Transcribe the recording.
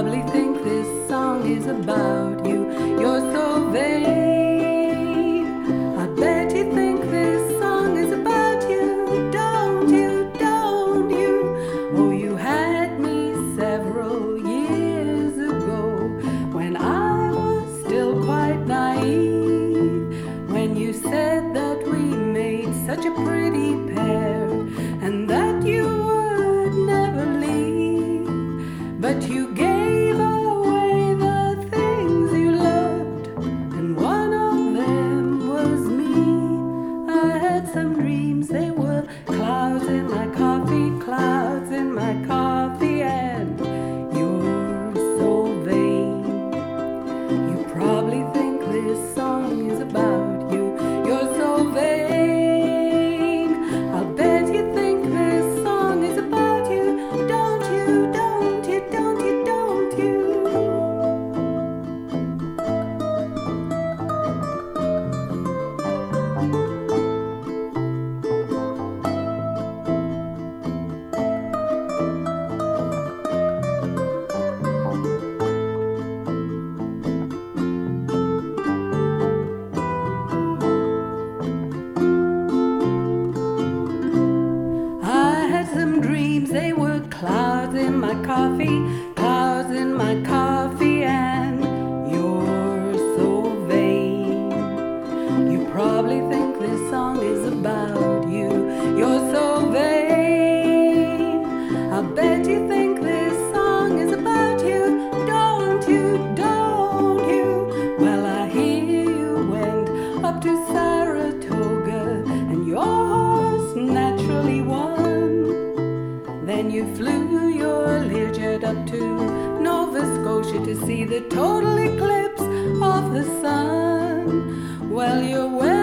probably think this song is about you. You're so vain. I bet you think this song is about you. Don't you, don't you? Oh, you had me several years ago when I was still quite naive. When you said that we made such a pretty pair and that you would never leave, but you gave away the things you loved, and one of them was me. I had some dreams, they were clouds in my coffee, clouds in my coffee, and you're so vain. You probably think this song is about you. You're so vain. I'll bet you think this song is about you. Don't you, don't you, don't you, don't you? Dreams, they were clouds in my coffee, clouds in my coffee, and you're so vain. You probably think this song is about you. You're so vain. I bet you think this song is about you. Don't you, don't you? Well, I hear you went up to Saratoga and your horse naturally won. Then you flew your Learjet up to Nova Scotia to see the total eclipse of the sun. Well, you're